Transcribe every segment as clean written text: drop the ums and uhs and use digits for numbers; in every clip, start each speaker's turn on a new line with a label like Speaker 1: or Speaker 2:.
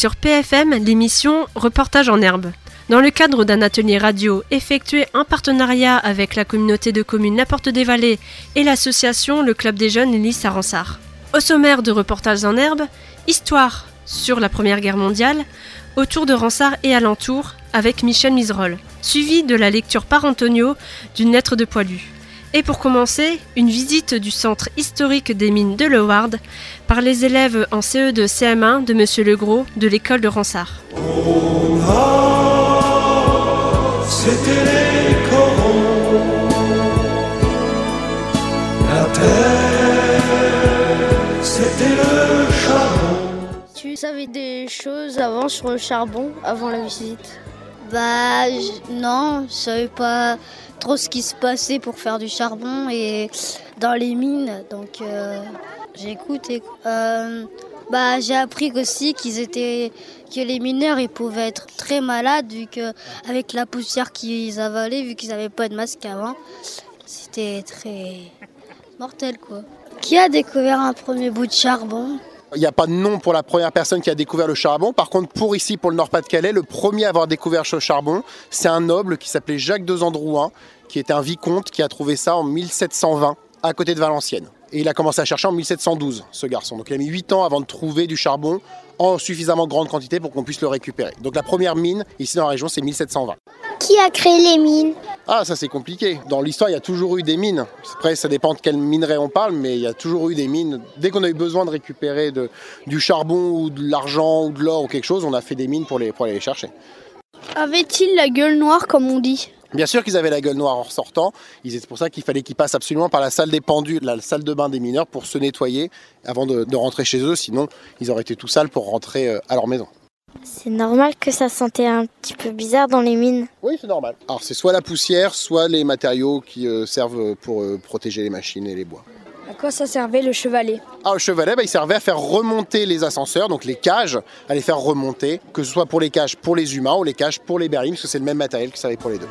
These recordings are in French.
Speaker 1: sur PFM l'émission Reportage en herbe. Dans le cadre d'un atelier radio effectué en partenariat avec la communauté de communes La Porte des Vallées et l'association Le Club des Jeunes Lys à Ronsard. Au sommaire de Reportage en herbe, histoire sur la Première Guerre mondiale, autour de Ronsard et alentour avec Michel Miserolles, suivi de la lecture par Antonio d'une lettre de Poilu. Et pour commencer, une visite du centre historique des mines de Leward par les élèves en CE de CM1 de Monsieur Legros de l'école de Ronsard.
Speaker 2: C'était les corons, la terre, c'était le charbon.
Speaker 3: Tu savais des choses avant sur le charbon, avant la visite?
Speaker 4: Non, je savais pas trop ce qui se passait pour faire du charbon et dans les mines, donc j'ai écouté. J'ai appris aussi que les mineurs ils pouvaient être très malades vu que avec la poussière qu'ils avalaient, vu qu'ils n'avaient pas de masque avant, c'était très mortel quoi. Qui a découvert un premier bout de charbon?
Speaker 5: Il n'y a pas de nom pour la première personne qui a découvert le charbon. Par contre, pour le Nord-Pas-de-Calais, le premier à avoir découvert ce charbon, c'est un noble qui s'appelait Jacques de Zandrouin, qui était un vicomte qui a trouvé ça en 1720 à côté de Valenciennes. Et il a commencé à chercher en 1712, ce garçon. Donc il a mis 8 ans avant de trouver du charbon en suffisamment grande quantité pour qu'on puisse le récupérer. Donc la première mine, ici dans la région, c'est 1720.
Speaker 6: Qui a créé les mines?
Speaker 5: Ah, ça c'est compliqué. Dans l'histoire, il y a toujours eu des mines. Après, ça dépend de quel minerai on parle, mais il y a toujours eu des mines. Dès qu'on a eu besoin de récupérer du charbon ou de l'argent ou de l'or ou quelque chose, on a fait des mines pour aller les chercher.
Speaker 3: Avait-il la gueule noire comme on dit?
Speaker 5: Bien sûr qu'ils avaient la gueule noire en ressortant. C'est pour ça qu'il fallait qu'ils passent absolument par la salle des pendus, la salle de bain des mineurs pour se nettoyer avant de rentrer chez eux. Sinon, ils auraient été tout sales pour rentrer à leur maison.
Speaker 6: C'est normal que ça sentait un petit peu bizarre dans les mines.
Speaker 5: Oui, c'est normal. Alors c'est soit la poussière, soit les matériaux qui servent pour protéger les machines et les bois.
Speaker 3: À quoi ça servait le chevalet?
Speaker 5: Le chevalet, il servait à faire remonter les ascenseurs, donc les cages, à les faire remonter, que ce soit pour les cages pour les humains ou les cages pour les berlines, parce que c'est le même matériel qui servait pour les deux.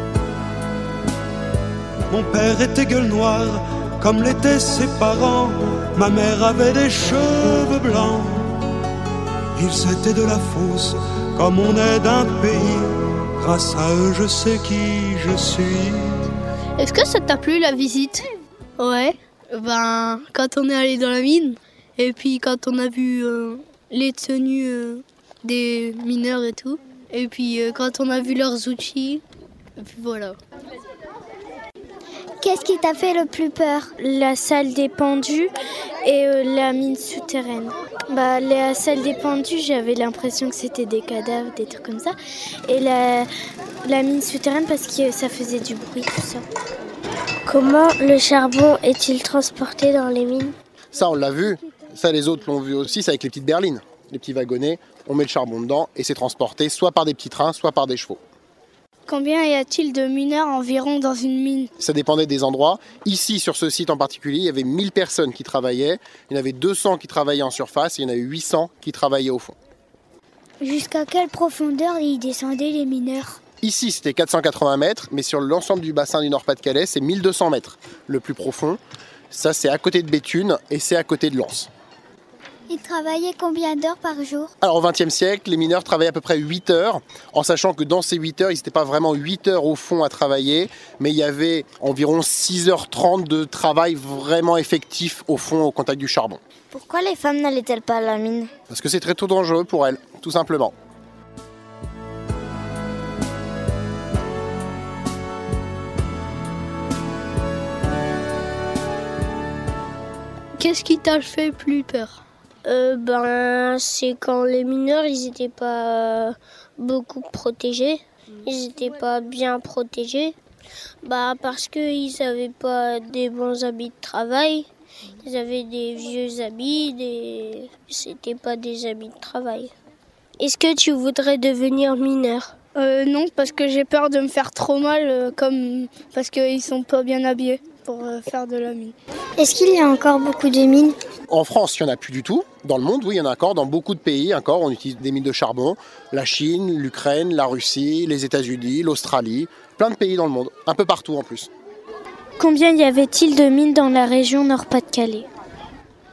Speaker 2: Mon père était gueule noire, comme l'étaient ses parents. Ma mère avait des cheveux blancs. Ils étaient de la fosse, comme on est d'un pays. Grâce à eux, je sais qui je suis.
Speaker 3: Est-ce que ça t'a plu la visite? Ouais. Quand on est allé dans la mine, et puis quand on a vu les tenues des mineurs et tout, et puis quand on a vu leurs outils, et puis voilà.
Speaker 6: Qu'est-ce qui t'a fait le plus peur? La salle des pendus et la mine souterraine. La salle des pendus, j'avais l'impression que c'était des cadavres, des trucs comme ça. Et la mine souterraine parce que ça faisait du bruit, tout ça. Comment le charbon est-il transporté dans les mines?
Speaker 5: Ça, on l'a vu. Ça, les autres l'ont vu aussi. C'est avec les petites berlines, les petits wagonnets. On met le charbon dedans et c'est transporté soit par des petits trains, soit par des chevaux.
Speaker 3: Combien y a-t-il de mineurs environ dans une mine?
Speaker 5: Ça dépendait des endroits. Ici, sur ce site en particulier, il y avait 1000 personnes qui travaillaient. Il y en avait 200 qui travaillaient en surface et il y en avait 800 qui travaillaient au fond.
Speaker 6: Jusqu'à quelle profondeur ils descendaient les mineurs?
Speaker 5: Ici, c'était 480 mètres, mais sur l'ensemble du bassin du Nord-Pas-de-Calais, c'est 1200 mètres, le plus profond. Ça, c'est à côté de Béthune et c'est à côté de Lens.
Speaker 6: Ils travaillaient combien d'heures par jour?
Speaker 5: Alors, au XXe siècle, les mineurs travaillaient à peu près 8 heures, en sachant que dans ces 8 heures, ils n'étaient pas vraiment 8 heures au fond à travailler, mais il y avait environ 6h30 de travail vraiment effectif au fond, au contact du charbon.
Speaker 6: Pourquoi les femmes n'allaient-elles pas à la mine?
Speaker 5: Parce que c'est très dangereux pour elles, tout simplement.
Speaker 3: Qu'est-ce qui t'a fait plus peur?
Speaker 6: C'est quand les mineurs, ils n'étaient pas beaucoup protégés. Ils n'étaient pas bien protégés. Parce qu'ils n'avaient pas des bons habits de travail. Ils avaient des vieux habits, c'était pas des habits de travail. Est-ce que tu voudrais devenir mineur?
Speaker 3: Non, parce que j'ai peur de me faire trop mal, parce qu'ils sont pas bien habillés pour faire de la mine.
Speaker 6: Est-ce qu'il y a encore beaucoup de mines?
Speaker 5: En France, il n'y en a plus du tout. Dans le monde, oui, il y en a encore. Dans beaucoup de pays, encore, on utilise des mines de charbon. La Chine, l'Ukraine, la Russie, les États-Unis, l'Australie. Plein de pays dans le monde, un peu partout en plus.
Speaker 6: Combien y avait-il de mines dans la région Nord-Pas-de-Calais?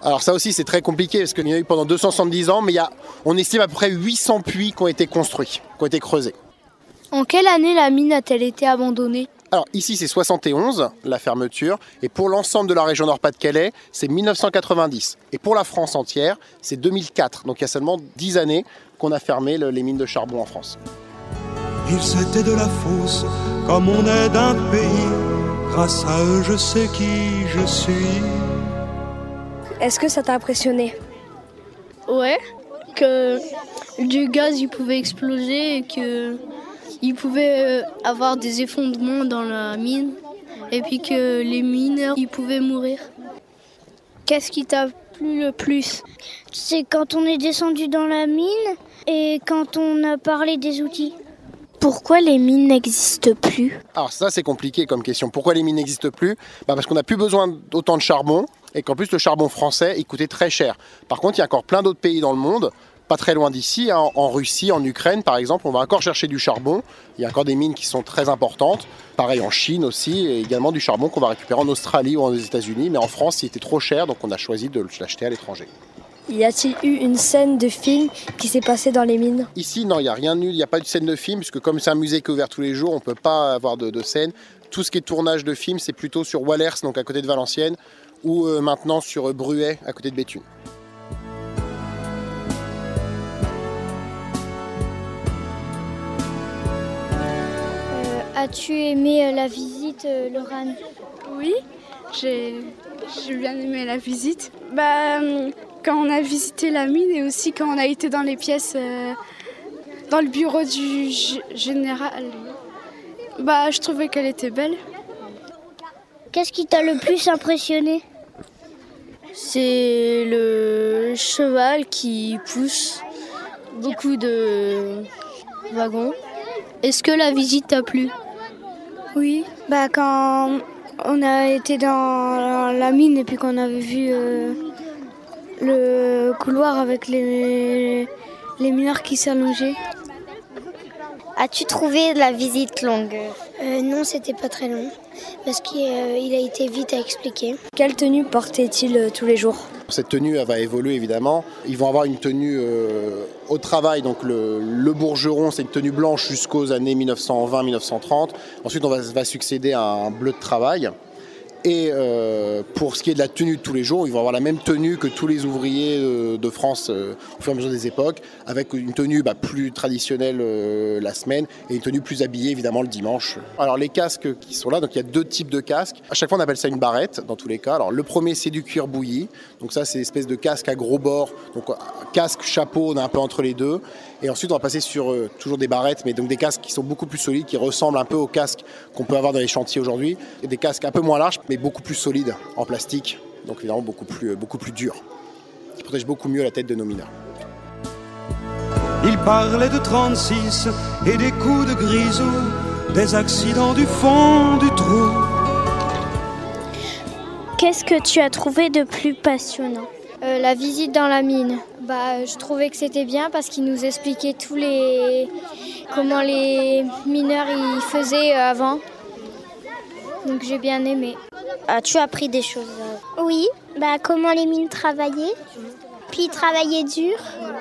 Speaker 5: Alors ça aussi c'est très compliqué parce qu'il y en a eu pendant 270 ans, mais on estime à peu près 800 puits qui ont été construits, qui ont été creusés.
Speaker 3: En quelle année la mine a-t-elle été abandonnée ?
Speaker 5: Alors ici c'est 71 la fermeture, et pour l'ensemble de la région Nord-Pas-de-Calais c'est 1990. Et pour la France entière c'est 2004, donc il y a seulement 10 années qu'on a fermé les mines de charbon en France.
Speaker 2: Ils étaient de la fosse, comme on est d'un pays. Grâce à eux, je sais qui je suis.
Speaker 7: Est-ce que ça t'a impressionné ?
Speaker 3: Ouais, que du gaz il pouvait exploser et que il pouvait avoir des effondrements dans la mine et puis que les mineurs ils pouvaient mourir. Qu'est-ce qui t'a plu le plus ?
Speaker 6: C'est quand on est descendu dans la mine et quand on a parlé des outils. Pourquoi les mines n'existent plus ?
Speaker 5: Alors ça c'est compliqué comme question. Pourquoi les mines n'existent plus ? Parce qu'on n'a plus besoin d'autant de charbon et qu'en plus le charbon français il coûtait très cher. Par contre il y a encore plein d'autres pays dans le monde, pas très loin d'ici, en Russie, en Ukraine par exemple, on va encore chercher du charbon. Il y a encore des mines qui sont très importantes. Pareil en Chine aussi, et également du charbon qu'on va récupérer en Australie ou aux États-Unis. Mais en France il était trop cher, donc on a choisi de l'acheter à l'étranger.
Speaker 7: Y a-t-il eu une scène de film qui s'est passée dans les mines ?
Speaker 5: Ici, non, il n'y a rien eu, il n'y a pas de scène de film, puisque comme c'est un musée qui est ouvert tous les jours, on ne peut pas avoir de scène. Tout ce qui est tournage de film, c'est plutôt sur Wallers, donc à côté de Valenciennes, ou maintenant sur Bruay, à côté de Béthune.
Speaker 6: As-tu aimé la visite, Laurane ?
Speaker 8: Oui, j'ai bien aimé la visite. Quand on a visité la mine et aussi quand on a été dans les pièces, dans le bureau du général, je trouvais qu'elle était belle.
Speaker 6: Qu'est-ce qui t'a le plus impressionné ?
Speaker 3: C'est le cheval qui pousse beaucoup de wagons. Est-ce que la visite t'a plu ?
Speaker 8: Oui, quand on a été dans la mine et puis qu'on avait vu le couloir avec les mineurs qui s'allongeaient.
Speaker 6: As-tu trouvé la visite longue ?
Speaker 7: Non, c'était pas très long, parce qu'il a été vite à expliquer. Quelle tenue portait-il tous les jours ?
Speaker 5: Cette tenue elle va évoluer évidemment. Ils vont avoir une tenue au travail, donc le bourgeron, c'est une tenue blanche jusqu'aux années 1920-1930. Ensuite, on va succéder à un bleu de travail. Et pour ce qui est de la tenue de tous les jours, ils vont avoir la même tenue que tous les ouvriers de France au fur et à mesure des époques, avec une tenue plus traditionnelle la semaine et une tenue plus habillée évidemment le dimanche. Alors les casques qui sont là, donc il y a 2 types de casques. À chaque fois on appelle ça une barrette dans tous les cas. Alors le premier c'est du cuir bouilli, donc ça c'est une espèce de casque à gros bords, donc casque, chapeau, on est un peu entre les deux. Et ensuite on va passer sur toujours des barrettes, mais donc des casques qui sont beaucoup plus solides, qui ressemblent un peu aux casques qu'on peut avoir dans les chantiers aujourd'hui. Et des casques un peu moins larges, mais beaucoup plus solides en plastique, donc évidemment beaucoup plus durs, qui protègent beaucoup mieux la tête de nos mineurs.
Speaker 2: Il parlait de 36 et des coups de grisou, des accidents du fond du trou.
Speaker 6: Qu'est-ce que tu as trouvé de plus passionnant ?
Speaker 9: La visite dans la mine. Je trouvais que c'était bien parce qu'il nous expliquait comment les mineurs y faisaient avant. Donc j'ai bien aimé.
Speaker 6: As-tu appris des choses ?
Speaker 10: Oui, comment les mines travaillaient, puis travaillaient dur.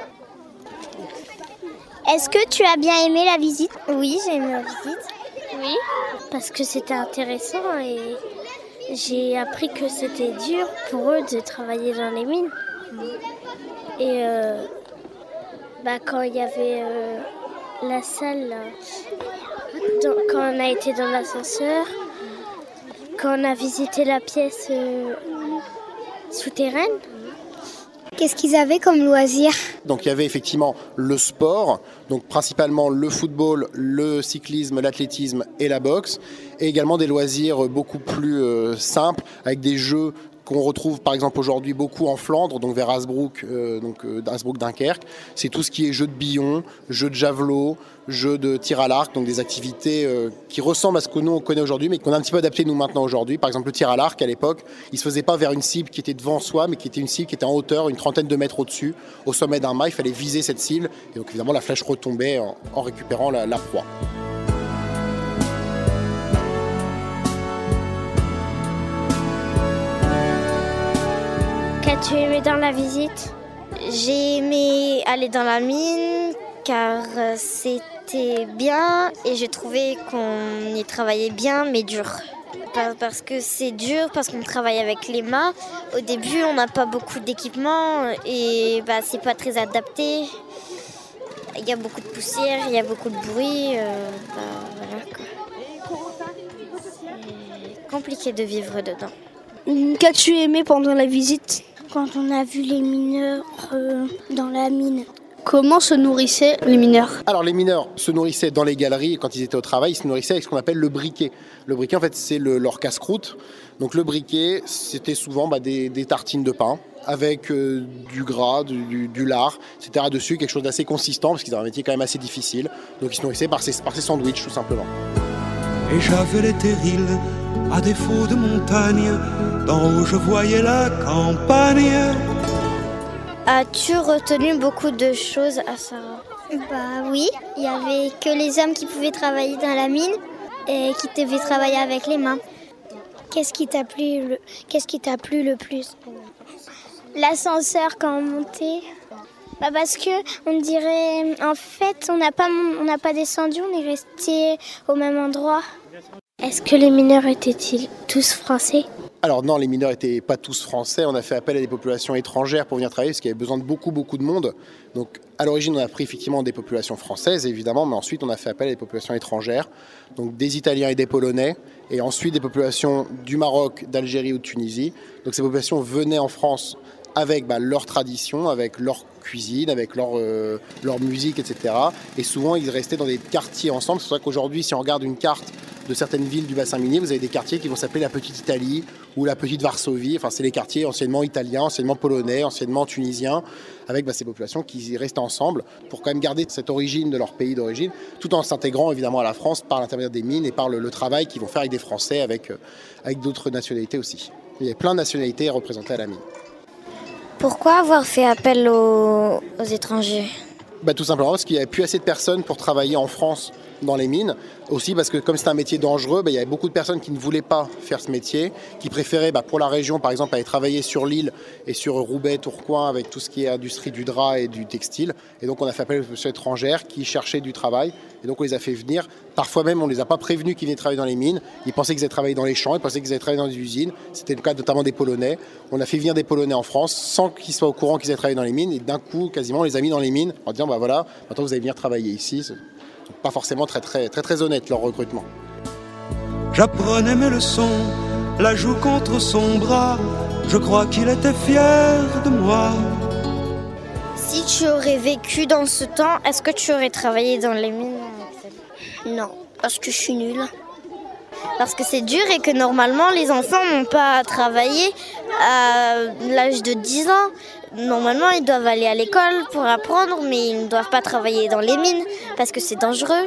Speaker 10: Est-ce que tu as bien aimé la visite ?
Speaker 9: Oui, j'ai aimé la visite.
Speaker 10: Oui, parce que c'était intéressant et j'ai appris que c'était dur pour eux de travailler dans les mines. Et quand il y avait la salle, là, quand on a été dans l'ascenseur, quand on a visité la pièce souterraine.
Speaker 7: Qu'est-ce qu'ils avaient comme loisirs ?
Speaker 5: Donc il y avait effectivement le sport, donc principalement le football, le cyclisme, l'athlétisme et la boxe, et également des loisirs beaucoup plus simples, avec des jeux qu'on retrouve par exemple aujourd'hui beaucoup en Flandre, donc vers Hasbrook, Dunkerque. C'est tout ce qui est jeux de billon, jeux de javelot, jeux de tir à l'arc, donc des activités qui ressemblent à ce que nous on connaît aujourd'hui, mais qu'on a un petit peu adapté nous maintenant aujourd'hui. Par exemple le tir à l'arc à l'époque, il se faisait pas vers une cible qui était devant soi, mais qui était une cible qui était en hauteur, une trentaine de mètres au-dessus, au sommet d'un mât. Il fallait viser cette cible, et donc évidemment la flèche retombait en récupérant la proie.
Speaker 10: Qu'as-tu aimé dans la visite? J'ai aimé aller dans la mine car c'était bien et j'ai trouvé qu'on y travaillait bien mais dur. Parce que c'est dur, parce qu'on travaille avec les mains. Au début, on n'a pas beaucoup d'équipement et c'est pas très adapté. Il y a beaucoup de poussière, il y a beaucoup de bruit. Voilà, quoi. C'est compliqué de vivre dedans.
Speaker 3: Qu'as-tu aimé pendant la visite?
Speaker 6: Quand on a vu les mineurs dans la mine.
Speaker 3: Comment se nourrissaient les mineurs?
Speaker 5: Alors les mineurs se nourrissaient dans les galeries, quand ils étaient au travail, ils se nourrissaient avec ce qu'on appelle le briquet. Le briquet, en fait, c'est leur casse-croûte. Donc le briquet, c'était souvent des tartines de pain avec du gras, du lard, etc. dessus, quelque chose d'assez consistant, parce qu'ils avaient un métier quand même assez difficile. Donc ils se nourrissaient par ces sandwichs, tout simplement.
Speaker 2: Et j'avais les terrils, à défaut de montagne, d'en haut je voyais la campagne.
Speaker 10: As-tu retenu beaucoup de choses à Sarah?
Speaker 6: Oui, il y avait que les hommes qui pouvaient travailler dans la mine et qui devaient travailler avec les mains. Qu'est-ce qui t'a plu le plus? L'ascenseur quand on montait. Parce que on dirait, en fait, on n'a pas descendu, on est resté au même endroit.
Speaker 10: Est-ce que les mineurs étaient-ils tous français?
Speaker 5: Alors non, les mineurs n'étaient pas tous français. On a fait appel à des populations étrangères pour venir travailler parce qu'il y avait besoin de beaucoup de monde. Donc à l'origine, on a pris effectivement des populations françaises, évidemment, mais ensuite on a fait appel à des populations étrangères, donc des Italiens et des Polonais, et ensuite des populations du Maroc, d'Algérie ou de Tunisie. Donc ces populations venaient en France avec leur tradition, avec leur cuisine, avec leur musique, etc. Et souvent, ils restaient dans des quartiers ensemble. C'est pour ça qu'aujourd'hui, si on regarde une carte de certaines villes du bassin minier, vous avez des quartiers qui vont s'appeler la Petite Italie ou la Petite Varsovie. Enfin, c'est les quartiers anciennement italiens, anciennement polonais, anciennement tunisiens, avec ces populations qui restent ensemble pour quand même garder cette origine de leur pays d'origine, tout en s'intégrant évidemment à la France par l'intermédiaire des mines et par le travail qu'ils vont faire avec des Français, avec d'autres nationalités aussi. Il y a plein de nationalités représentées à la mine.
Speaker 10: Pourquoi avoir fait appel aux étrangers?
Speaker 5: Tout simplement parce qu'il n'y avait plus assez de personnes pour travailler en France dans les mines. Aussi parce que comme c'est un métier dangereux, il y avait beaucoup de personnes qui ne voulaient pas faire ce métier, qui préféraient pour la région par exemple aller travailler sur l'île et sur Roubaix, Tourcoing avec tout ce qui est industrie du drap et du textile. Et donc on a fait appel aux populations étrangères qui cherchaient du travail et donc on les a fait venir. Parfois même on ne les a pas prévenus qu'ils venaient travailler dans les mines. Ils pensaient qu'ils allaient travailler dans les champs, ils pensaient qu'ils allaient travailler dans les usines. C'était le cas notamment des Polonais. On a fait venir des Polonais en France sans qu'ils soient au courant qu'ils allaient travailler dans les mines et d'un coup quasiment on les a mis dans les mines en disant voilà, maintenant vous allez venir travailler ici. Pas forcément très honnête leur recrutement.
Speaker 2: J'apprenais mes leçons, la joue contre son bras. Je crois qu'il était fier de moi.
Speaker 10: Si tu aurais vécu dans ce temps, est-ce que tu aurais travaillé dans les mines?
Speaker 6: Non, parce que je suis nulle.
Speaker 10: Parce que c'est dur et que normalement les enfants n'ont pas à travailler à l'âge de 10 ans. Normalement, ils doivent aller à l'école pour apprendre, mais ils ne doivent pas travailler dans les mines parce que c'est dangereux.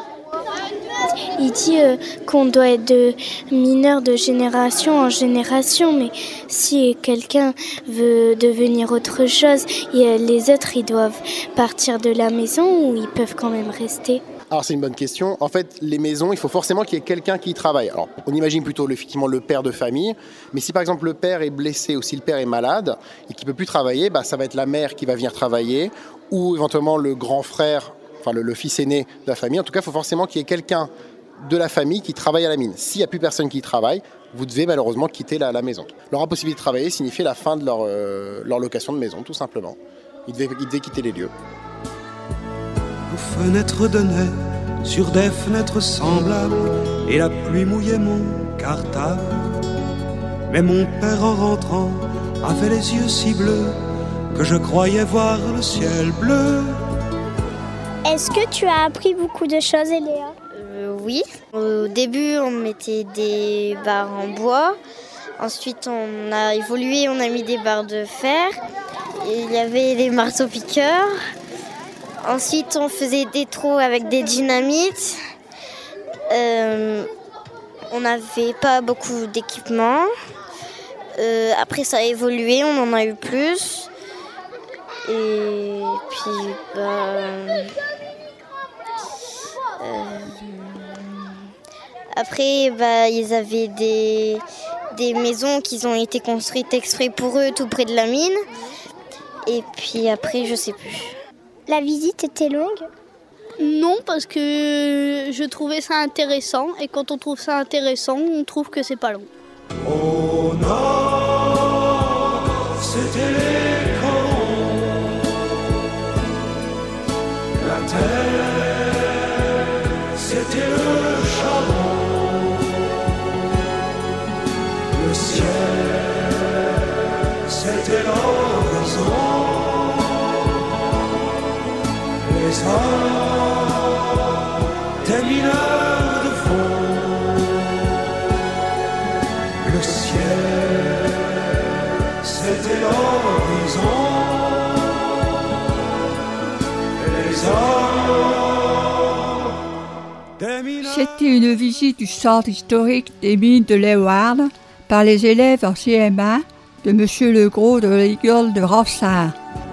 Speaker 6: Il dit qu'on doit être de mineur de génération en génération, mais si quelqu'un veut devenir autre chose, les autres ils doivent partir de la maison ou ils peuvent quand même rester?
Speaker 5: Alors c'est une bonne question. En fait, les maisons, il faut forcément qu'il y ait quelqu'un qui y travaille. Alors on imagine plutôt effectivement le père de famille, mais si par exemple le père est blessé ou si le père est malade et qu'il ne peut plus travailler, ça va être la mère qui va venir travailler ou éventuellement le grand frère, enfin le fils aîné de la famille. En tout cas, il faut forcément qu'il y ait quelqu'un de la famille qui travaille à la mine. S'il n'y a plus personne qui y travaille, vous devez malheureusement quitter la maison. Leur impossibilité de travailler signifiait la fin de leur location de maison, tout simplement. Ils devaient quitter les lieux.
Speaker 2: Nos fenêtres donnaient sur des fenêtres semblables et la pluie mouillait mon cartable. Mais mon père en rentrant avait les yeux si bleus que je croyais voir le ciel bleu.
Speaker 6: Est-ce que tu as appris beaucoup de choses, Eléa?
Speaker 10: Oui. Au début, on mettait des barres en bois. Ensuite, on a évolué, on a mis des barres de fer. Et il y avait des marteaux-piqueurs. Ensuite, on faisait des trous avec des dynamites. On n'avait pas beaucoup d'équipement. Après, ça a évolué, on en a eu plus. Et puis, après, ils avaient des maisons qui ont été construites exprès pour eux tout près de la mine. Et puis après, je sais plus.
Speaker 6: La visite était longue ?
Speaker 3: Non, parce que je trouvais ça intéressant. Et quand on trouve ça intéressant, on trouve que c'est pas long.
Speaker 2: Au nord, c'était les corons. La terre, c'était le charbon. Le ciel, c'était l'horizon. Les hommes, des mineurs de fond. Le ciel, c'était l'horizon. Les hommes, des mineurs.
Speaker 11: C'était une visite du centre historique des mines de Leeuwarden par les élèves en CM1 de M. Legros de l'école de Ronsard.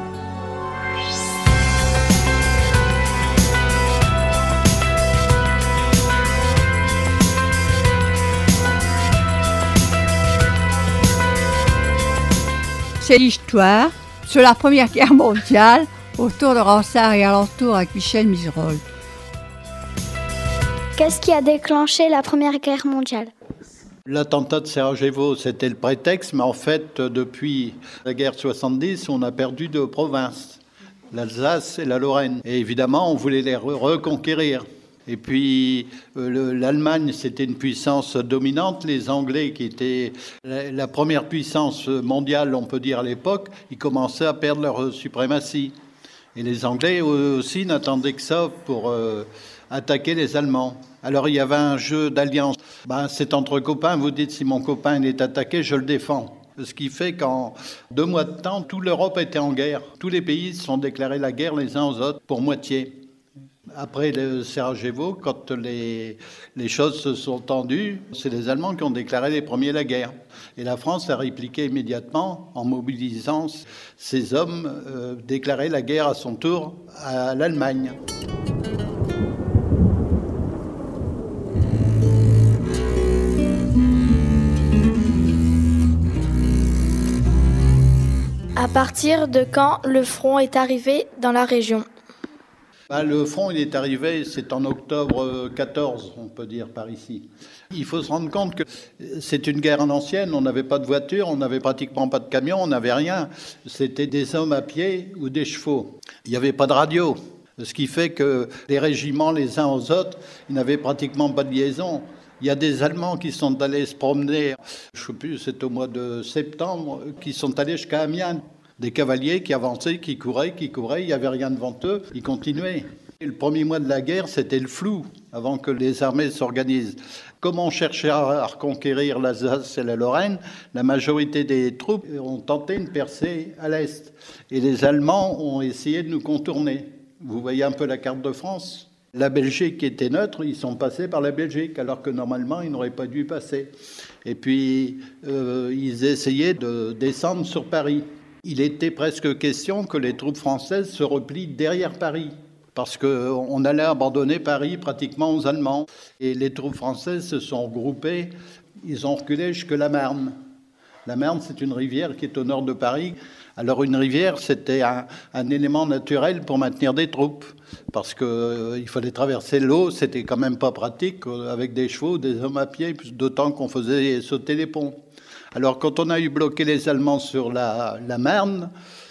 Speaker 11: C'est l'histoire sur la Première Guerre mondiale autour de Ronsard et alentour avec Michel Miserolles.
Speaker 6: Qu'est-ce qui a déclenché la Première Guerre mondiale ?
Speaker 12: L'attentat de Sarajevo, c'était le prétexte, mais en fait, depuis la guerre 70, on a perdu deux provinces, l'Alsace et la Lorraine. Et évidemment, on voulait les reconquérir. Et puis, l'Allemagne, c'était une puissance dominante. Les Anglais, qui étaient la première puissance mondiale, on peut dire à l'époque, ils commençaient à perdre leur suprématie. Et les Anglais aussi n'attendaient que ça pour attaquer les Allemands. Alors, il y avait un jeu d'alliance. C'est entre copains. Vous dites, si mon copain il est attaqué, je le défends. Ce qui fait qu'en 2 mois de temps, toute l'Europe était en guerre. Tous les pays se sont déclarés la guerre les uns aux autres, pour moitié. Après le Sarajevo, quand les choses se sont tendues, c'est les Allemands qui ont déclaré les premiers la guerre. Et la France a répliqué immédiatement en mobilisant ses hommes, déclarer la guerre à son tour à l'Allemagne.
Speaker 13: À partir de quand le front est arrivé dans la région ?
Speaker 12: Le front, il est arrivé, c'est en octobre 14, on peut dire, par ici. Il faut se rendre compte que c'est une guerre ancienne, on n'avait pas de voiture, on n'avait pratiquement pas de camion, on n'avait rien. C'était des hommes à pied ou des chevaux. Il n'y avait pas de radio, ce qui fait que les régiments, les uns aux autres, ils n'avaient pratiquement pas de liaison. Il y a des Allemands qui sont allés se promener, je ne sais plus, c'est au mois de septembre, qui sont allés jusqu'à Amiens. Des cavaliers qui avançaient, qui couraient, il n'y avait rien devant eux, ils continuaient. Et le premier mois de la guerre, c'était le flou, avant que les armées s'organisent. Comme on cherchait à reconquérir l'Alsace et la Lorraine, la majorité des troupes ont tenté une percée à l'est. Et les Allemands ont essayé de nous contourner. Vous voyez un peu la carte de France ? La Belgique qui était neutre, ils sont passés par la Belgique, alors que normalement, ils n'auraient pas dû passer. Et puis, ils essayaient de descendre sur Paris. Il était presque question que les troupes françaises se replient derrière Paris, parce qu'on allait abandonner Paris pratiquement aux Allemands. Et les troupes françaises se sont regroupées, ils ont reculé jusque la Marne. La Marne, c'est une rivière qui est au nord de Paris. Alors une rivière, c'était un élément naturel pour maintenir des troupes, parce qu'il fallait traverser l'eau, c'était quand même pas pratique, avec des chevaux, des hommes à pied, d'autant qu'on faisait sauter les ponts. Alors, quand on a eu bloqué les Allemands sur la Marne,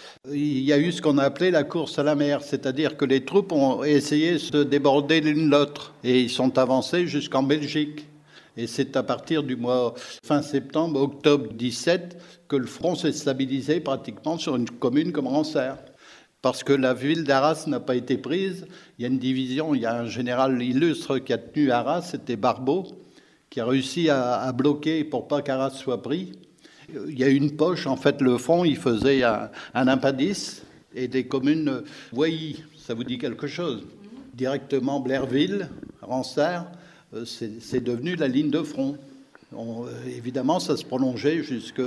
Speaker 12: il y a eu ce qu'on a appelé la course à la mer, c'est-à-dire que les troupes ont essayé de se déborder l'une l'autre, et ils sont avancés jusqu'en Belgique. Et c'est à partir du mois fin septembre, octobre 17, que le front s'est stabilisé pratiquement sur une commune comme Ronsard. Parce que la ville d'Arras n'a pas été prise, il y a une division, il y a un général illustre qui a tenu Arras, c'était Barbeau, qui a réussi à bloquer pour pas qu'Arras soit pris. Il y a une poche, en fait, le front, il faisait un impasse et des communes Voilly, ça vous dit quelque chose ? Directement Blairville, Ronsard, c'est devenu la ligne de front. Évidemment, ça se prolongeait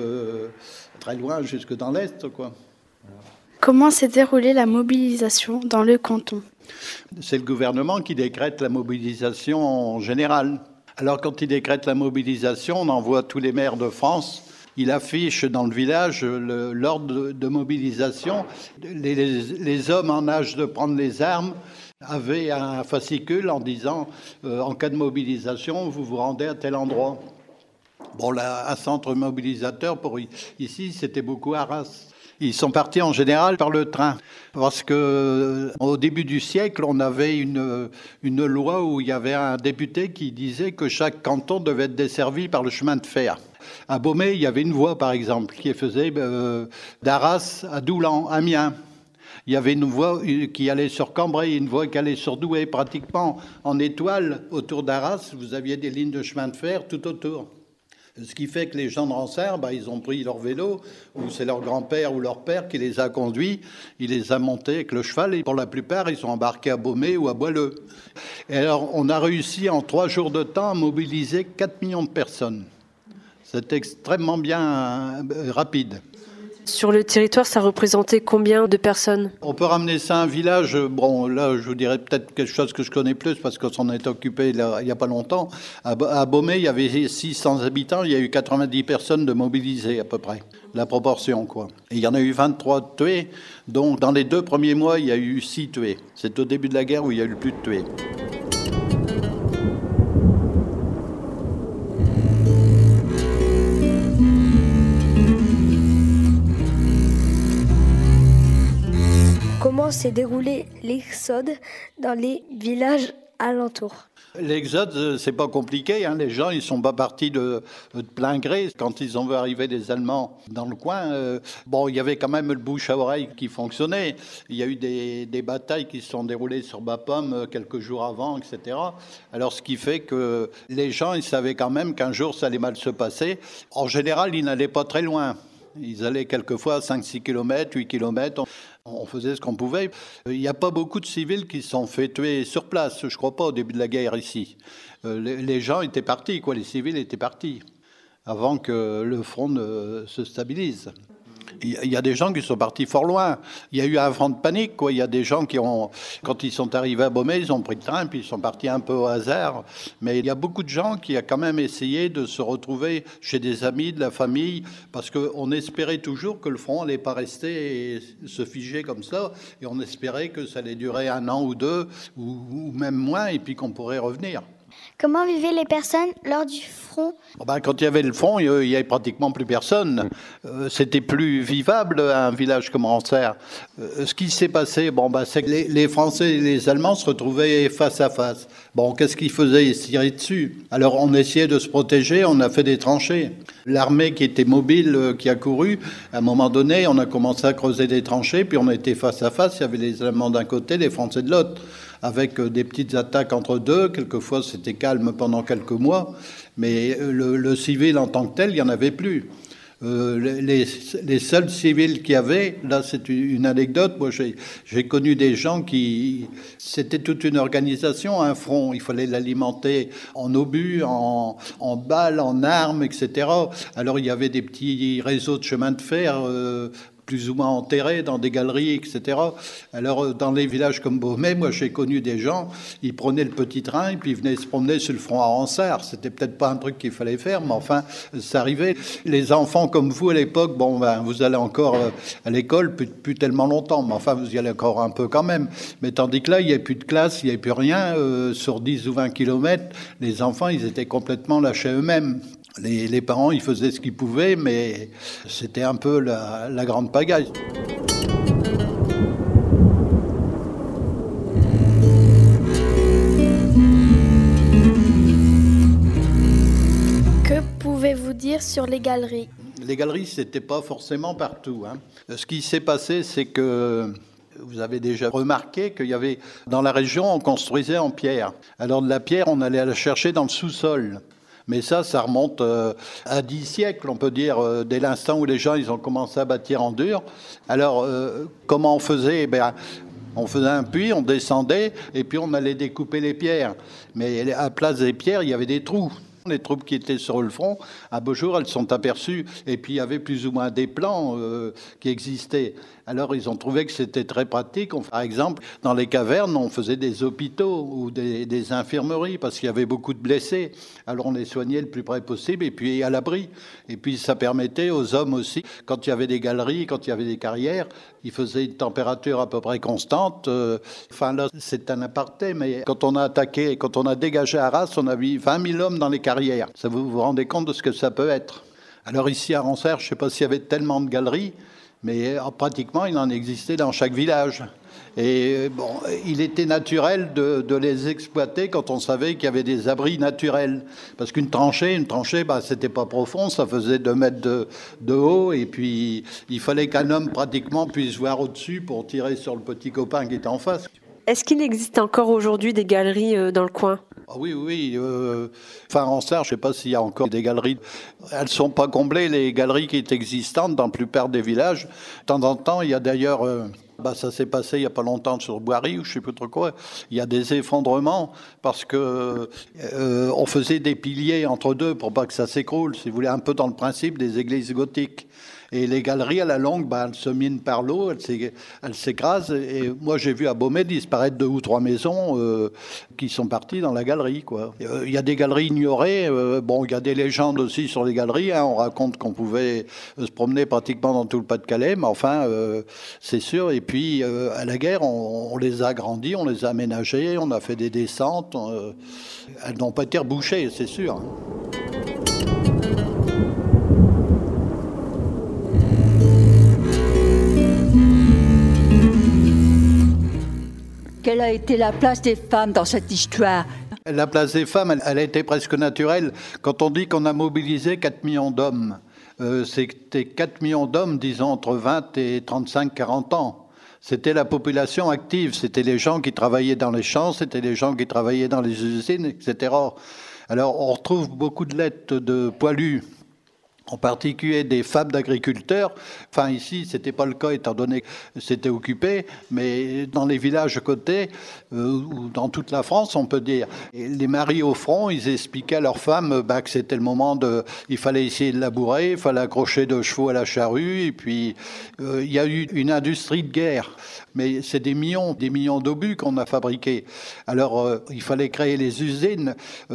Speaker 12: très loin, jusque dans l'Est, quoi.
Speaker 13: Comment s'est déroulée la mobilisation dans le canton ?
Speaker 12: C'est le gouvernement qui décrète la mobilisation en général. Alors quand il décrète la mobilisation, on envoie tous les maires de France. Il affiche dans le village l'ordre de mobilisation. Les hommes en âge de prendre les armes avaient un fascicule en disant en cas de mobilisation, vous vous rendez à tel endroit. Bon, là, un centre mobilisateur pour ici, c'était beaucoup Arras. Ils sont partis en général par le train parce que au début du siècle, on avait une loi où il y avait un député qui disait que chaque canton devait être desservi par le chemin de fer. À Beaumais, il y avait une voie, par exemple, qui faisait d'Arras à Doulan, Amiens. Il y avait une voie qui allait sur Cambrai, une voie qui allait sur Douai, pratiquement en étoile autour d'Arras. Vous aviez des lignes de chemin de fer tout autour. Ce qui fait que les gens de Ransard, ils ont pris leur vélo, ou c'est leur grand-père ou leur père qui les a conduits, il les a montés avec le cheval, et pour la plupart, ils sont embarqués à Beaumais ou à Boileau. Et alors, on a réussi en 3 jours de temps à mobiliser 4 millions de personnes. C'est extrêmement bien rapide.
Speaker 1: Sur le territoire, ça représentait combien de personnes ?
Speaker 12: On peut ramener ça à un village. Bon, là, je vous dirais peut-être quelque chose que je connais plus parce qu'on s'en est occupé il n'y a pas longtemps. À Beaumais, il y avait 600 habitants. Il y a eu 90 personnes de mobilisées à peu près. La proportion, quoi. Et il y en a eu 23 tués. Donc, dans les 2 premiers mois, il y a eu 6 tués. C'est au début de la guerre où il y a eu le plus de tués.
Speaker 7: Comment s'est déroulé l'exode dans les villages alentours ?
Speaker 12: L'exode, c'est pas compliqué. Les gens, ils sont pas partis de plein gré. Quand ils ont vu arriver des Allemands dans le coin, il y avait quand même le bouche à oreille qui fonctionnait. Il y a eu des batailles qui se sont déroulées sur Bapaume quelques jours avant, etc. Alors, ce qui fait que les gens, ils savaient quand même qu'un jour, ça allait mal se passer. En général, ils n'allaient pas très loin. Ils allaient quelquefois à 5-6 km, 8 km. On faisait ce qu'on pouvait. Il n'y a pas beaucoup de civils qui se sont fait tuer sur place, je ne crois pas, au début de la guerre ici. Les gens étaient partis, les civils étaient partis, avant que le front ne se stabilise. Il y a des gens qui sont partis fort loin. Il y a eu un vent de panique, Il y a des gens qui ont, quand ils sont arrivés à Beaumais, ils ont pris le train, puis ils sont partis un peu au hasard. Mais il y a beaucoup de gens qui ont quand même essayé de se retrouver chez des amis, de la famille, parce qu'on espérait toujours que le front n'allait pas rester et se figer comme ça. Et on espérait que ça allait durer 1 an ou 2, ou même moins, et puis qu'on pourrait revenir.
Speaker 10: Comment vivaient les personnes lors du front ?
Speaker 12: Quand il y avait le front, il n'y avait pratiquement plus personne. C'était plus vivable, un village comme Ransard. Ce qui s'est passé, c'est que les Français et les Allemands se retrouvaient face à face. Qu'est-ce qu'ils faisaient ? Ils se tiraient dessus. Alors on essayait de se protéger, on a fait des tranchées. L'armée qui était mobile, qui a couru, à un moment donné, on a commencé à creuser des tranchées, puis on était face à face. Il y avait les Allemands d'un côté, les Français de l'autre, avec des petites attaques entre deux. Quelquefois, c'était calme pendant quelques mois, mais le civil en tant que tel, il n'y en avait plus. Les seuls civils qu'il y avait, là c'est une anecdote, moi j'ai connu des gens qui... C'était toute une organisation, un front, il fallait l'alimenter en obus, en balles, en armes, etc. Alors il y avait des petits réseaux de chemin de fer... plus ou moins enterrés dans des galeries, etc. Alors, dans les villages comme Beaumais, moi, j'ai connu des gens, ils prenaient le petit train et puis ils venaient se promener sur le front à Ransard. C'était peut-être pas un truc qu'il fallait faire, mais enfin, ça arrivait. Les enfants comme vous, à l'époque, vous allez encore à l'école, plus tellement longtemps, mais enfin, vous y allez encore un peu quand même. Mais tandis que là, il n'y avait plus de classe, il n'y avait plus rien. Sur 10 ou 20 kilomètres, les enfants, ils étaient complètement lâchés eux-mêmes. Les parents, ils faisaient ce qu'ils pouvaient, mais c'était un peu la grande pagaille.
Speaker 13: Que pouvez-vous dire sur les galeries ?
Speaker 12: Les galeries, c'était pas forcément partout. Ce qui s'est passé, c'est que... Vous avez déjà remarqué qu'il y avait... Dans la région, on construisait en pierre. Alors de la pierre, on allait la chercher dans le sous-sol. Mais ça remonte à 10 siècles, on peut dire, dès l'instant où les gens ils ont commencé à bâtir en dur. Alors, comment on faisait ? On faisait un puits, on descendait, et puis on allait découper les pierres. Mais à la place des pierres, il y avait des trous. Les troupes qui étaient sur le front, un beau jour, elles sont aperçues. Et puis, il y avait plus ou moins des plans qui existaient. Alors, ils ont trouvé que c'était très pratique. Par exemple, dans les cavernes, on faisait des hôpitaux ou des infirmeries parce qu'il y avait beaucoup de blessés. Alors, on les soignait le plus près possible et puis à l'abri. Et puis, ça permettait aux hommes aussi, quand il y avait des galeries, quand il y avait des carrières, ils faisaient une température à peu près constante. Enfin, là, c'est un aparté, mais quand on a attaqué, quand on a dégagé Arras, on a mis 20 000 hommes dans les carrières. Ça, vous vous rendez compte de ce que ça peut être. Alors, ici, à Ransert, je ne sais pas s'il y avait tellement de galeries, mais pratiquement, il en existait dans chaque village. Et bon, il était naturel de les exploiter quand on savait qu'il y avait des abris naturels. Parce qu'une tranchée, c'était pas profond, ça faisait 2 mètres de haut, et puis il fallait qu'un homme pratiquement puisse voir au-dessus pour tirer sur le petit copain qui était en face.
Speaker 1: Est-ce qu'il existe encore aujourd'hui des galeries dans le coin ?
Speaker 12: Oui. En Sarre, je ne sais pas s'il y a encore des galeries. Elles ne sont pas comblées, les galeries qui étaient existantes dans la plupart des villages. De temps en temps, il y a d'ailleurs... ça s'est passé il n'y a pas longtemps sur Boiry ou je ne sais plus trop quoi. Il y a des effondrements parce que on faisait des piliers entre deux pour pas que ça s'écroule. Si vous voulez, un peu dans le principe des églises gothiques. Et les galeries, à la longue, elles se minent par l'eau, elles s'écrasent. Et moi, j'ai vu à Beaumet disparaître 2 ou 3 maisons qui sont parties dans la galerie, quoi. Il y a des galeries ignorées. Il y a des légendes aussi sur les galeries. On raconte qu'on pouvait se promener pratiquement dans tout le Pas-de-Calais. Mais enfin, c'est sûr. Et puis, à la guerre, on les a agrandis, on les a aménagés, on a fait des descentes. Elles n'ont pas été rebouchées, c'est sûr.
Speaker 11: Quelle a été la place des femmes dans cette histoire ?
Speaker 12: La place des femmes, elle a été presque naturelle. Quand on dit qu'on a mobilisé 4 millions d'hommes, c'était 4 millions d'hommes, disons, entre 20 et 35-40 ans. C'était la population active, c'était les gens qui travaillaient dans les champs, c'était les gens qui travaillaient dans les usines, etc. Alors, on retrouve beaucoup de lettres de poilus, en particulier des femmes d'agriculteurs. Enfin, ici, c'était pas le cas, étant donné que c'était occupé, mais dans les villages à côté, ou dans toute la France, on peut dire. Et les maris au front, ils expliquaient à leurs femmes que c'était le moment il fallait essayer de labourer, il fallait accrocher 2 chevaux à la charrue, et puis il y a eu une industrie de guerre. Mais c'est des millions d'obus qu'on a fabriqués. Alors, il fallait créer les usines.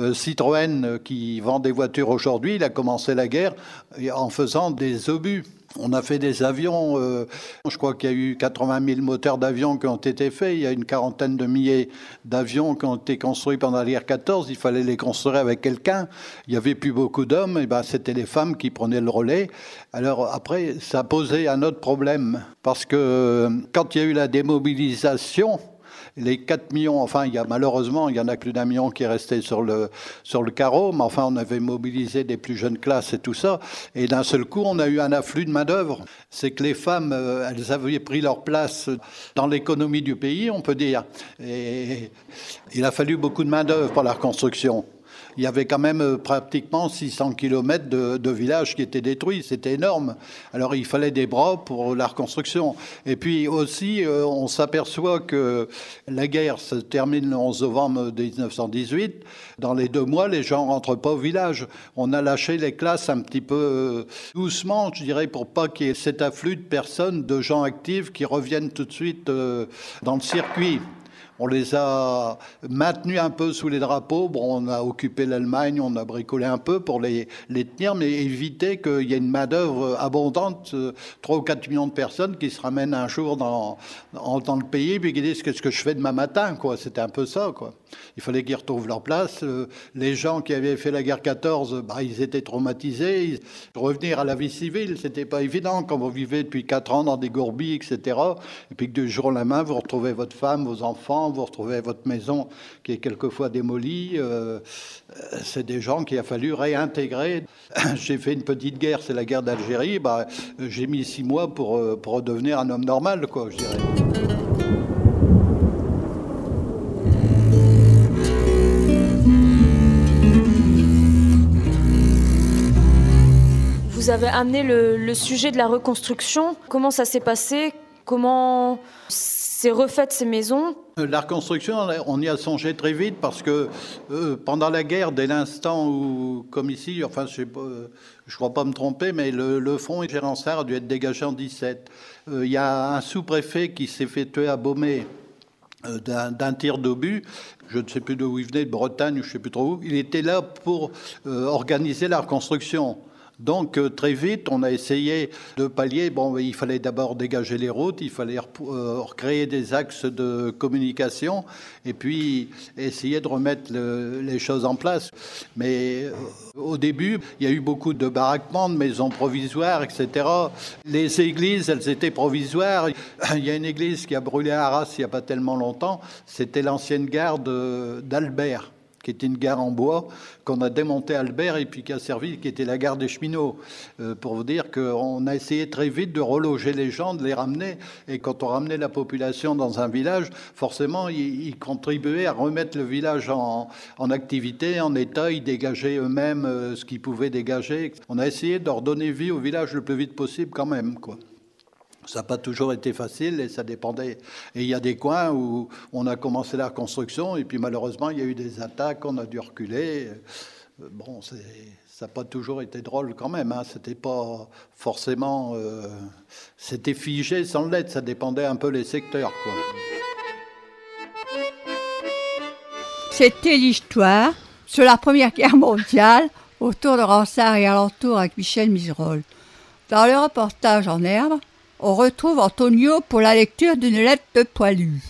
Speaker 12: Citroën, qui vend des voitures aujourd'hui, il a commencé la guerre en faisant des obus. On a fait des avions, je crois qu'il y a eu 80 000 moteurs d'avions qui ont été faits, il y a une 40aine de milliers d'avions qui ont été construits pendant la guerre 14, il fallait les construire avec quelqu'un, il n'y avait plus beaucoup d'hommes, et c'était les femmes qui prenaient le relais. Alors après, ça posait un autre problème, parce que quand il y a eu la démobilisation, les 4 millions, malheureusement, il y en a plus d'1 million qui est resté sur le carreau, mais enfin, on avait mobilisé des plus jeunes classes et tout ça, et d'un seul coup, on a eu un afflux de main-d'œuvre. C'est que les femmes, elles avaient pris leur place dans l'économie du pays, on peut dire, et il a fallu beaucoup de main-d'œuvre pour la reconstruction. Il y avait quand même pratiquement 600 km de villages qui étaient détruits. C'était énorme. Alors, il fallait des bras pour la reconstruction. Et puis aussi, on s'aperçoit que la guerre se termine le 11 novembre 1918. Dans les 2 mois, les gens ne rentrent pas au village. On a lâché les classes un petit peu doucement, je dirais, pour pas qu'il y ait cet afflux de personnes, de gens actifs qui reviennent tout de suite dans le circuit. On les a maintenus un peu sous les drapeaux. On a occupé l'Allemagne, on a bricolé un peu pour les tenir, mais éviter qu'il y ait une main-d'œuvre abondante, 3 ou 4 millions de personnes qui se ramènent un jour dans le pays et puis qui disent qu'est-ce que je fais demain matin, quoi. C'était un peu ça, quoi. Il fallait qu'ils retrouvent leur place. Les gens qui avaient fait la guerre 14, ils étaient traumatisés. Revenir à la vie civile, c'était pas évident quand vous vivez depuis 4 ans dans des gourbilles, etc. Et puis que du jour au lendemain, vous retrouvez votre femme, vos enfants, vous retrouvez votre maison qui est quelquefois démolie. C'est des gens qu'il a fallu réintégrer. J'ai fait une petite guerre, c'est la guerre d'Algérie. J'ai mis 6 mois pour redevenir un homme normal, quoi, je dirais.
Speaker 14: Vous avez amené le sujet de la reconstruction. Comment ça s'est passé ? Comment s'est refaite ces maisons.
Speaker 12: La reconstruction, on y a songé très vite parce que pendant la guerre, dès l'instant où, comme ici, enfin je ne crois pas me tromper, mais le front Gérard a dû être dégagé en 17. Il y a un sous-préfet qui s'est fait tuer à Beaumais d'un tir d'obus. Je ne sais plus d'où il venait, de Bretagne, je ne sais plus trop où. Il était là pour organiser la reconstruction. Donc très vite, on a essayé de pallier. Bon, il fallait d'abord dégager les routes, il fallait recréer des axes de communication et puis essayer de remettre les choses en place. Mais au début, il y a eu beaucoup de baraquements, de maisons provisoires, etc. Les églises, elles étaient provisoires. Il y a une église qui a brûlé à Arras il n'y a pas tellement longtemps. C'était l'ancienne gare d'Albert, qui était une gare en bois, qu'on a démonté à Albert et puis qui a servi, qui était la gare des cheminots. Pour vous dire qu'on a essayé très vite de reloger les gens, de les ramener. Et quand on ramenait la population dans un village, forcément, ils contribuaient à remettre le village en activité, en état. Ils dégageaient eux-mêmes ce qu'ils pouvaient dégager. On a essayé de redonner vie au village le plus vite possible quand même, quoi. Ça n'a pas toujours été facile et ça dépendait. Et il y a des coins où on a commencé la reconstruction et puis malheureusement, il y a eu des attaques, on a dû reculer. Bon, ça n'a pas toujours été drôle quand même. Hein. C'était pas forcément... c'était figé sans l'être, ça dépendait un peu les secteurs, quoi.
Speaker 11: C'était l'histoire sur la Première Guerre mondiale autour de Ronsard et alentour avec Michel Miserolles. Dans le reportage en herbe, on retrouve Antonio pour la lecture d'une lettre de Poilu.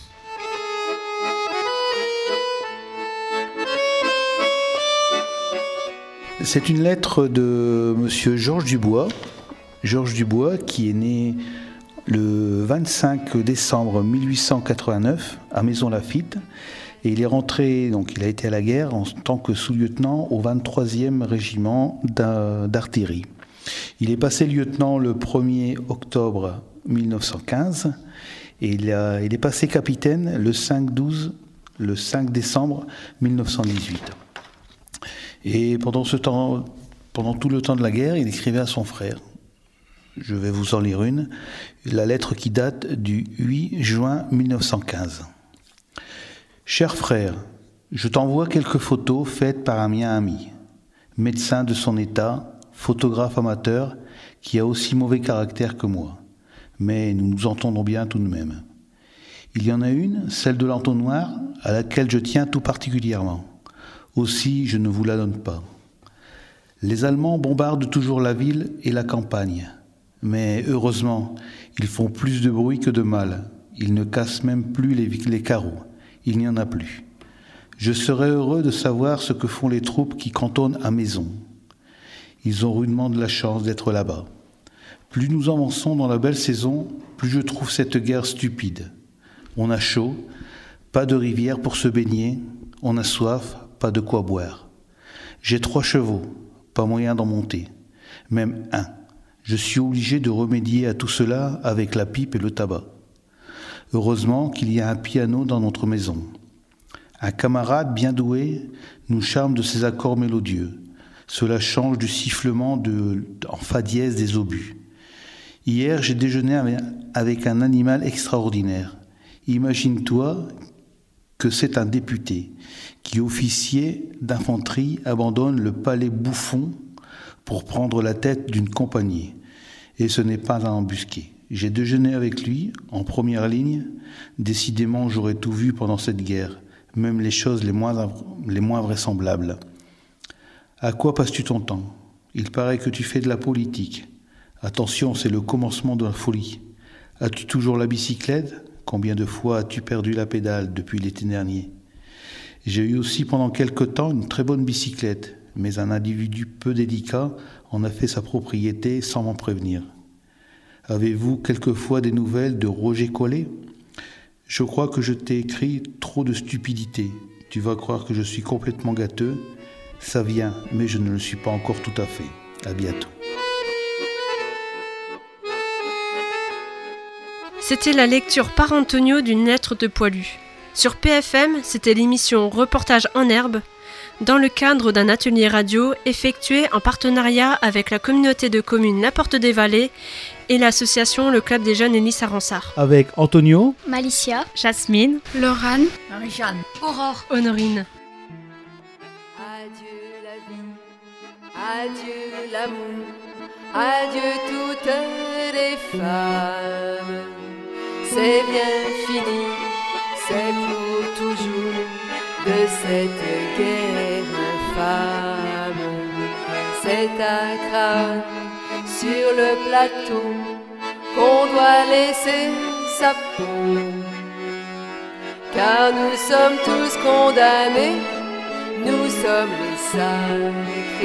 Speaker 15: C'est une lettre de monsieur Georges Dubois. Georges Dubois qui est né le 25 décembre 1889 à Maisons-Laffitte. Et il est rentré, donc il a été à la guerre en tant que sous-lieutenant au 23e régiment d'artillerie. Il est passé lieutenant le 1er octobre 1915 et il est passé capitaine le 5 décembre 1918. Et pendant tout le temps de la guerre, il écrivait à son frère. Je vais vous en lire une, la lettre qui date du 8 juin 1915. Cher frère, je t'envoie quelques photos faites par un mien ami, médecin de son état, photographe amateur, qui a aussi mauvais caractère que moi. Mais nous nous entendons bien tout de même. Il y en a une, celle de l'entonnoir, à laquelle je tiens tout particulièrement. Aussi, je ne vous la donne pas. Les Allemands bombardent toujours la ville et la campagne. Mais heureusement, ils font plus de bruit que de mal. Ils ne cassent même plus les carreaux. Il n'y en a plus. Je serais heureux de savoir ce que font les troupes qui cantonnent à Maison. Ils ont rudement de la chance d'être là-bas. Plus nous avançons dans la belle saison, plus je trouve cette guerre stupide. On a chaud, pas de rivière pour se baigner, on a soif, pas de quoi boire. J'ai 3 chevaux, pas moyen d'en monter, même 1. Je suis obligé de remédier à tout cela avec la pipe et le tabac. Heureusement qu'il y a un piano dans notre maison. Un camarade bien doué nous charme de ses accords mélodieux. Cela change du sifflement en fa dièse des obus. Hier, j'ai déjeuné avec un animal extraordinaire. Imagine-toi que c'est un député qui, officier d'infanterie, abandonne le palais Bouffon pour prendre la tête d'une compagnie. Et ce n'est pas un embusqué. J'ai déjeuné avec lui, en première ligne. Décidément, j'aurais tout vu pendant cette guerre, même les choses les moins vraisemblables. À quoi passes-tu ton temps ? Il paraît que tu fais de la politique. Attention, c'est le commencement de la folie. As-tu toujours la bicyclette ? Combien de fois as-tu perdu la pédale depuis l'été dernier ? J'ai eu aussi pendant quelque temps une très bonne bicyclette, mais un individu peu délicat en a fait sa propriété sans m'en prévenir. Avez-vous quelquefois des nouvelles de Roger Collet ? Je crois que je t'ai écrit trop de stupidité. Tu vas croire que je suis complètement gâteux. Ça vient, mais je ne le suis pas encore tout à fait. À bientôt.
Speaker 1: C'était la lecture par Antonio d'une lettre de Poilu. Sur PFM, c'était l'émission Reportage en herbe, dans le cadre d'un atelier radio effectué en partenariat avec la communauté de communes La Porte des Vallées et l'association Le Club des Jeunes Hélice à Ransart.
Speaker 14: Avec Antonio,
Speaker 9: Malicia,
Speaker 1: Jasmine,
Speaker 8: Laurane,
Speaker 9: Marie-Jeanne,
Speaker 1: Aurore, Honorine.
Speaker 16: Adieu la vie, adieu l'amour, adieu toutes les femmes. C'est bien fini, c'est pour toujours de cette guerre infâme. C'est un crâne sur le plateau qu'on doit laisser sa peau. Car nous sommes tous condamnés, nous sommes les sacrés.